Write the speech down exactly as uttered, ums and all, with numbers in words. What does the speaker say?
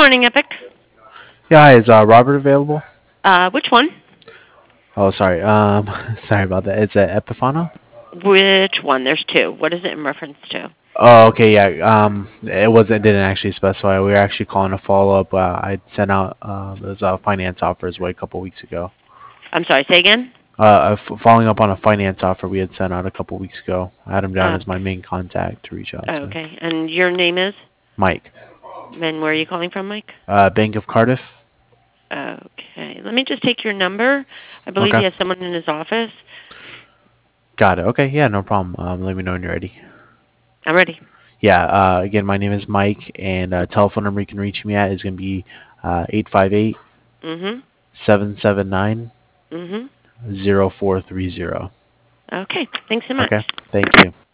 morning, Epic. Yeah, hi, is uh, Robert available? Uh, which one? Oh, sorry. Um, sorry about that. It's uh, Epifano. Which one? There's two. What is it in reference to? Oh, okay, yeah. Um, it wasn't. Didn't actually specify. We were actually calling a follow up. Uh, I sent out uh, those uh, finance offers way a couple weeks ago. I'm sorry, say again? Uh, f- following up on a finance offer we had sent out a couple weeks ago. I had him down Uh, as my main contact to reach out to. okay. And your name is? Mike, And where are you calling from, Mike? uh, Bank of Cardiff. Okay. Let me just take your number. I believe he Okay, has someone in his office. got it. Okay, yeah, no problem. Um, let me know when you're ready. I'm ready. Yeah. Uh, again, my name is Mike, and uh, telephone number you can reach me at is going to be uh, eight five eight Mm-hmm. seven seven nine Mm-hmm. zero four three zero. Okay. Thanks so much. Okay. Thank you.